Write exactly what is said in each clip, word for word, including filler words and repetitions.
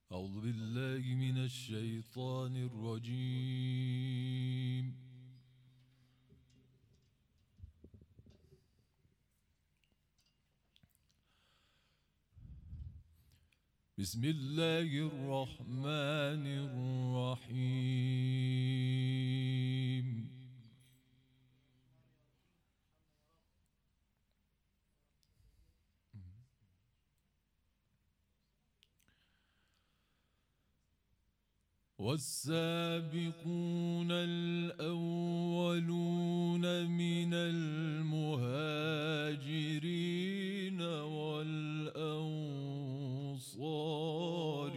أعوذ بالله من الشيطان الرجيم. بسم الله الرحمن الرحيم. والسابقون الأولون من المهاجرين والأنصار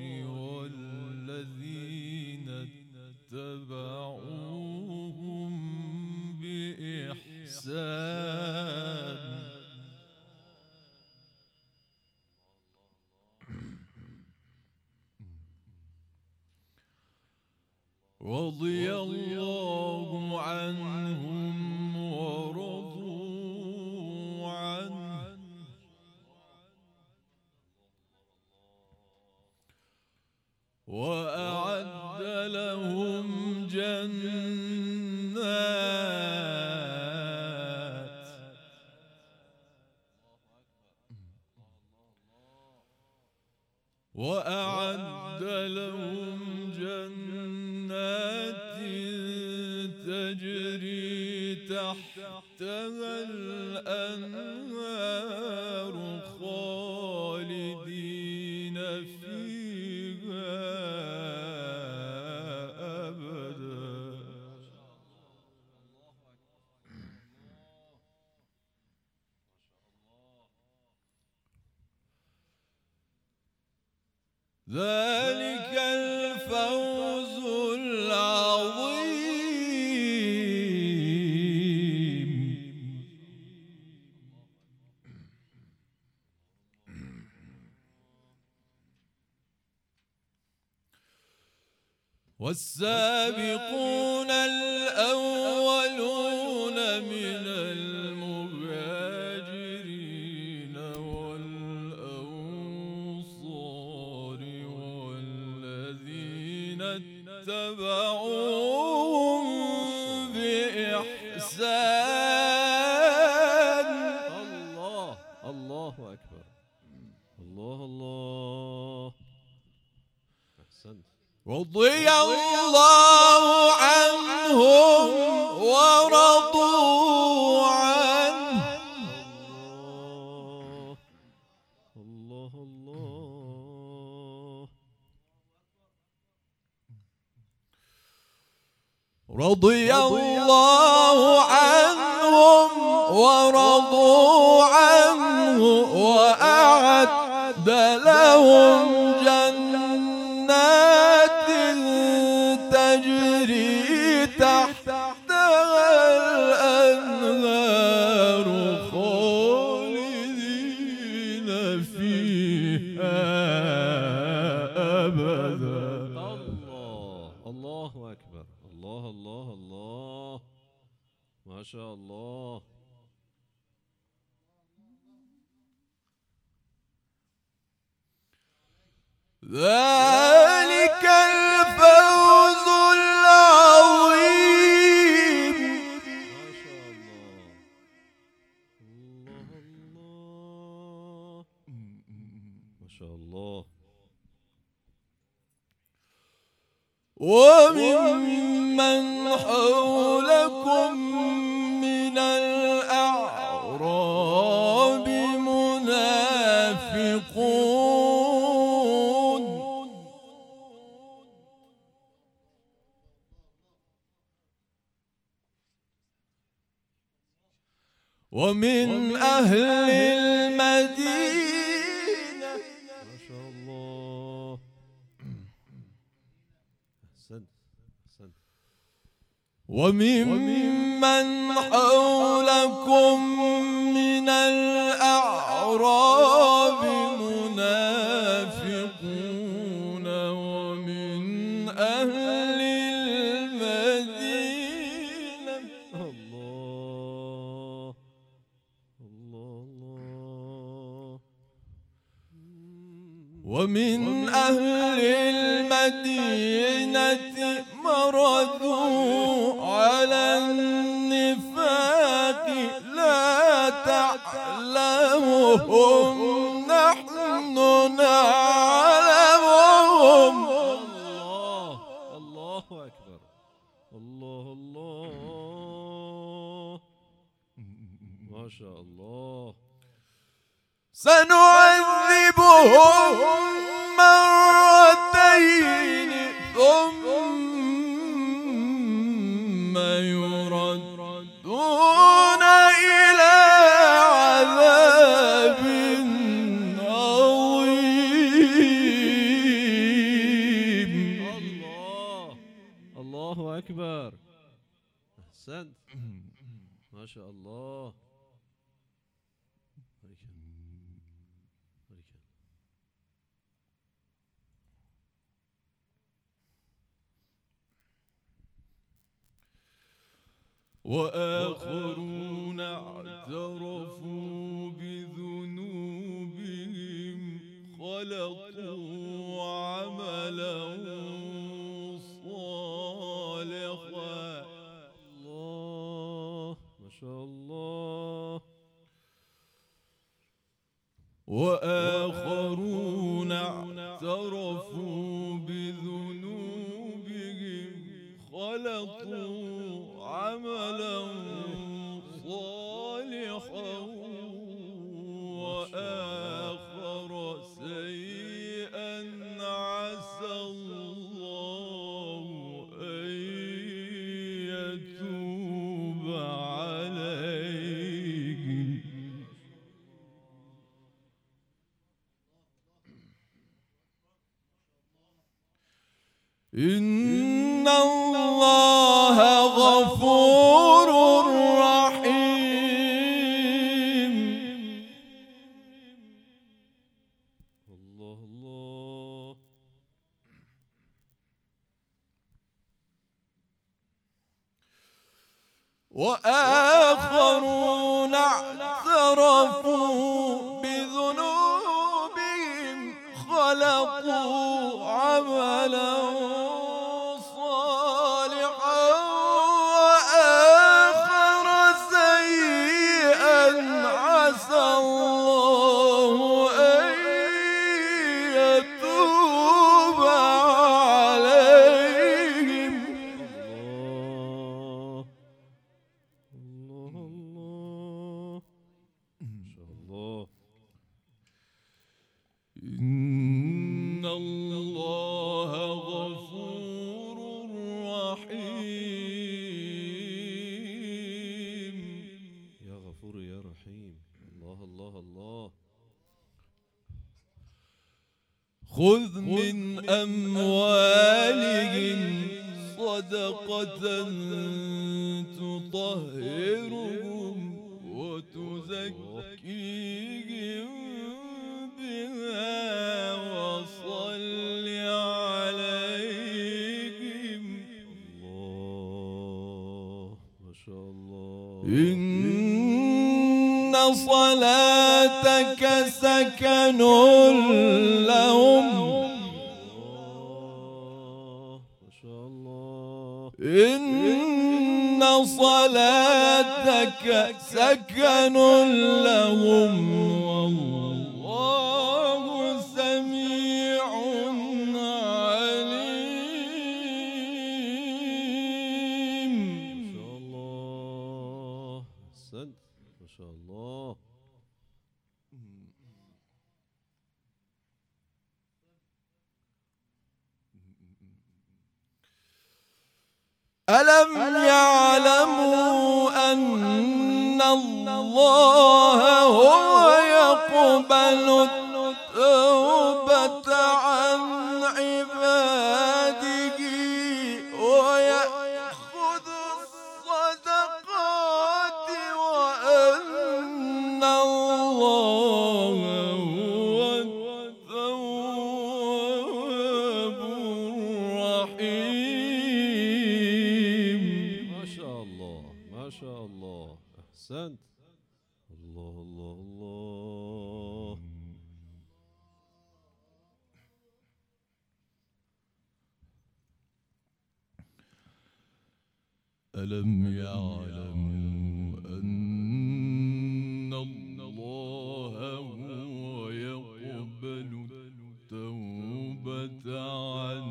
والذين اتبعوهم بإحسان رضي الله عنهم ورضوا عنه وأعد لهم جنات وأعد لهم جنات تجري تحتها الأنهار خالدين فيها أبدا. ذلك الفوز العظيم. والسابقون الأولون من المهاجرين والأنصار والذين اتبعوهم بإحسان. الله الله أكبر. الله الله. أحسنت. رضي الله عنهم ورضوا عنه. الله الله الله. رضي الله عنهم ورضوا عنه وأعد لهم جنات تجري تحتها الأنهار خالدين فيها أبدا. الله الله أكبر. الله الله الله. ما شاء الله. ذلك الفوز العظيم. ما شاء الله. الله الله. ما شاء الله. وممن حولكم من الأعراب منافقون ومن أهل المدينة. ما شاء الله. أحسنت أحسنت. وممن حولكم من الأعراب منافقون ومن أهل المدينة. الله الله الله. ومن أهل المدينة مردوا على النفاق لا تعلمهم نحن نعلمهم. الله الله أكبر. الله الله ما شاء الله. سنعذبهم مرتين ثم يردون إلى عذاب عظيم. الله الله أكبر. أحسنت ما شاء الله. وآخرون اعترفوا بذنوبهم خلقوا عملا صالحا. الله ما شاء الله. وآخرون اعترفوا بذنوبهم خلقوا عملا صالحا وآخر سيئا عسى الله أن يتوب عليهم. إن الله غفور رحيم. الله الله. وآخرون اعترفوا بذنوبهم خلقوا عملا صالحا وآخر سيئا عسى الله أن يتوب عليهم. الله الله ما شاء الله. إن الله غفور رحيم. يا غفور يا رحيم. الله الله الله. خذ من أموالهم صدقة تطهرهم وتزكيهم بها وصل عليهم. الله ما شاء الله. إن صلاتك سكن لهم. الله ما شاء الله. إن صلاتك سكن لهم والله سميع عليم. ما شاء الله. أحسنت ما شاء الله. ألم يعلموا أن الله هو يقبل التوبة عن عباده ويأخذ الصدقات وأن الله هو التواب الرحيم. ما شاء الله ما شاء الله. أحسنت. الله الله الله. ألم يعلموا أن الله هو يقبل التوبة عن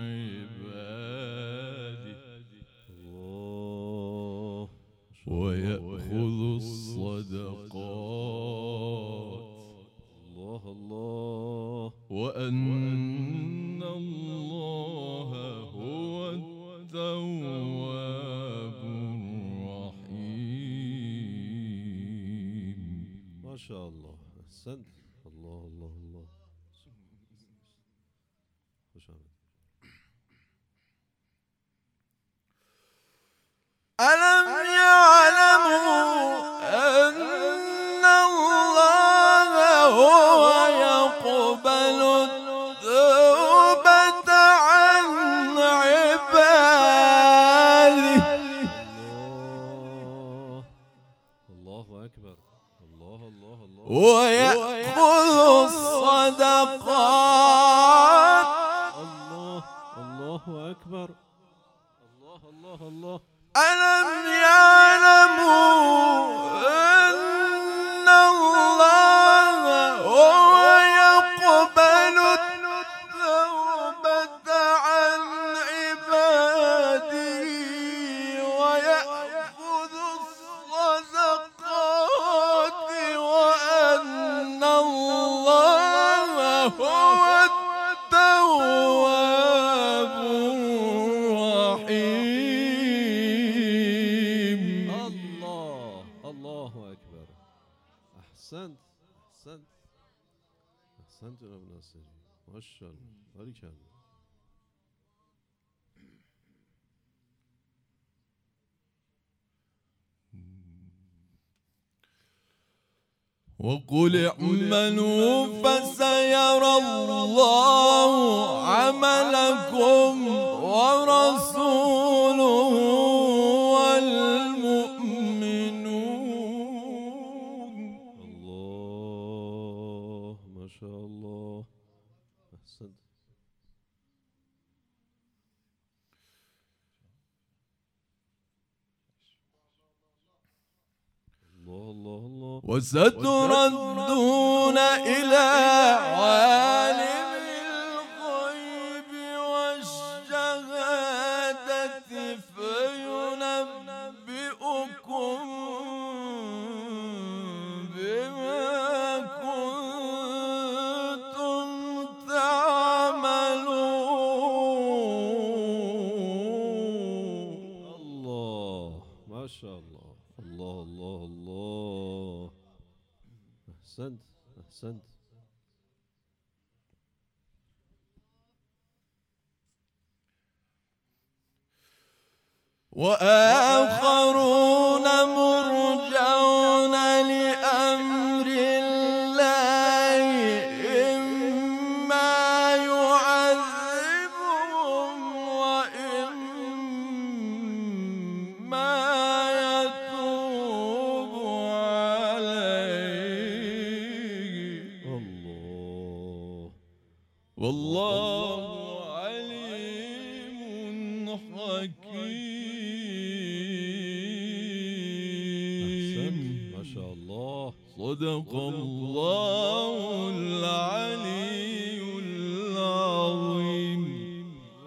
عباده الله ويأخذ الصدقات الله الله وأن الله هو التواب الرحيم. ما شاء الله أحسنت. الله الله الله. خوش آمد. ألم يعلموا أن الله هو يقبل التوبة عن عباده الله الله أكبر. الله الله الله ويأخذ الصدقات. الله الله أكبر. الله الله الله. ألم يعلموا أن الله هو يقبل التوبة عن عباده ويأخذ الصدقات وأن الله هو التواب الرحيم. الله الله أكبر. أحسنت أحسنت أحسنت يا ابن ناصر. ما شاء الله بارك الله. وقل اعملوا فسيرى الله عملكم ورسوله والمؤمنون. الله ما شاء الله. أحسنت. الله الله الله. وستردون إلى عالم الغيب والشهادة فينبئكم بما كنتم تعملون. الله ما شاء الله. الله الله الله. أحسنت أحسنت. وآخرون مرجعون لأمر الله إما يعذبهم وإما يتوب عليهم. الله والله عليم حكيم. أحسنت ما شاء الله. صدق الله العلي